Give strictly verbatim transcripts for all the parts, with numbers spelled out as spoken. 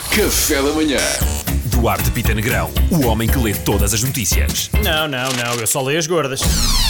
Café da Manhã. Duarte Pita Negrão, o homem que lê todas as notícias. Não, não, não, eu só leio as gordas.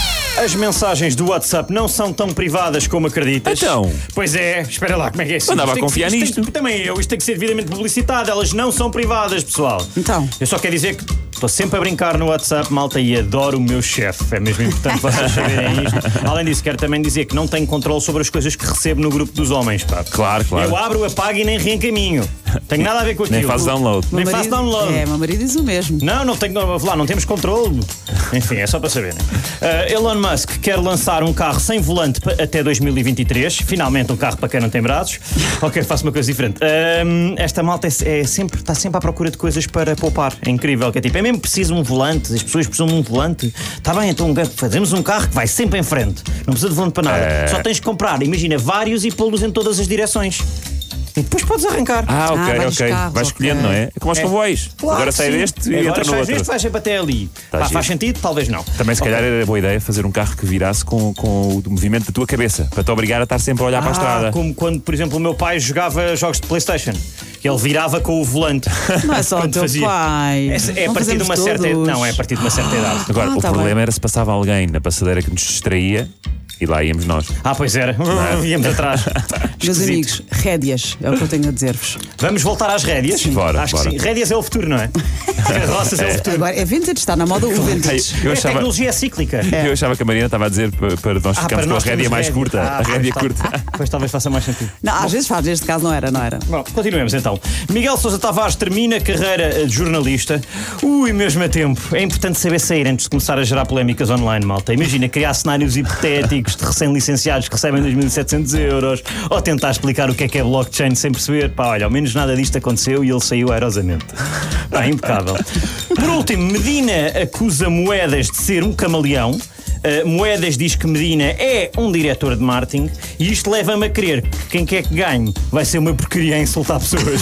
As mensagens do WhatsApp não são tão privadas como acreditas. Então? Pois é, espera lá, como é que é assim? Andava Isto a tem que- confiar isto tem nisto. que- Também eu, isto tem que ser devidamente publicitado, elas não são privadas, pessoal. Então? Eu só quero dizer que estou sempre a brincar no WhatsApp, malta, e adoro o meu chefe. É mesmo importante vocês saberem isto. Além disso, quero também dizer que não tenho controle sobre as coisas que recebo no grupo dos homens, pá. Claro, claro. Eu abro, apago e nem reencaminho. Tenho nada a ver com aquilo. Nem fazes download. Nem Meu faço marido- download. É, meu marido diz o mesmo. Não, não tenho, não, lá, não temos controle. Enfim, é só para saberem. Uh, Elon Musk quer lançar um carro sem volante pa- até dois mil e vinte e três. Finalmente um carro para quem não tem braços. Ok, faço uma coisa diferente. Um, esta malta é, é sempre, está sempre à procura de coisas para poupar. É incrível. Que é tipo, é mesmo preciso um volante. As pessoas precisam de um volante. Está bem, então fazemos um carro que vai sempre em frente. Não precisa de volante para nada. É. Só tens que comprar, imagina, vários e pô-los em todas as direções. E depois podes arrancar. Ah, ok, Ah, vários ok. carros, Vais escolhendo, ok. não é? É como aos comboios. Claro Agora que sai sim. deste e Agora entra no sais outro. deste, vais sempre até ali. Tá Pá, giro. faz sentido? Talvez não. Também, se calhar, era boa ideia fazer um carro que virasse com, com o movimento da tua cabeça, para te obrigar a estar sempre a olhar para a estrada. Ah, como quando, por exemplo, o meu pai jogava jogos de PlayStation. Ele virava com o volante. Não é só o Quando teu fazia. pai. É, é a Não partir de fazemos uma certa todos. Não, é a partir de uma certa idade. Agora, Ah, o tá problema bem. era se passava alguém na passadeira que nos distraía e lá íamos nós. Ah, pois era. Íamos atrás. Meus Esquisito. amigos, rédeas, é o que eu tenho a dizer-vos. Vamos voltar às rédeas? Bora, Acho bora. que sim. Rédeas é o futuro, não é? Carroças é o futuro. Agora, é vintage, está na moda o vintage. Eu A achava, tecnologia é cíclica. eu achava que a Mariana estava a dizer para, para nós Ah, ficarmos para com a nós rédea termos mais rédea. curta. Ah, a rédea pois, curta. Pois talvez faça mais sentido. Não, às vezes faz, neste caso não era, não era. Bom, continuemos então. Miguel Sousa Tavares termina a carreira de jornalista. Ui, mesmo a tempo. É importante saber sair antes de começar a gerar polémicas online, malta. Imagina criar cenários hipotéticos de recém-licenciados que recebem dois mil e setecentos euros ou tentar explicar o que é que é blockchain sem perceber. Pá, olha, ao menos nada disto aconteceu e ele saiu aerosamente. Pá, impecável. Por último, Medina acusa Moedas de ser um camaleão. Uh, Moedas diz que Medina é um diretor de marketing e isto leva-me a crer que quem quer que ganhe vai ser uma porcaria a insultar pessoas.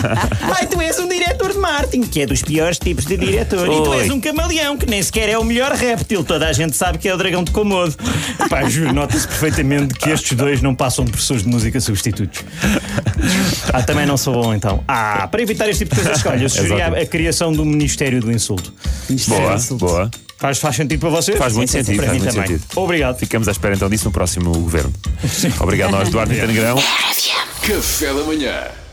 Ai, tu és um diretor de marketing, que é dos piores tipos de diretor. E tu Oi. és um camaleão, que nem sequer é o melhor réptil. Toda a gente sabe que é o dragão de Komodo. Pá, juro, nota-se perfeitamente que estes dois não passam de professores de música substitutos. Ah, também não sou bom então. Ah, para evitar este tipo de coisas, olha, eu sugeria Exato. a, a criação do Ministério do Insulto. Boa, boa. Faz, faz sentido para vocês? Faz muito Sim, sim, sentido, Para faz mim muito também. sentido. Obrigado. Ficamos à espera então disso no próximo governo. Obrigado, nós, Duarte Pita Negrão. Café da Manhã.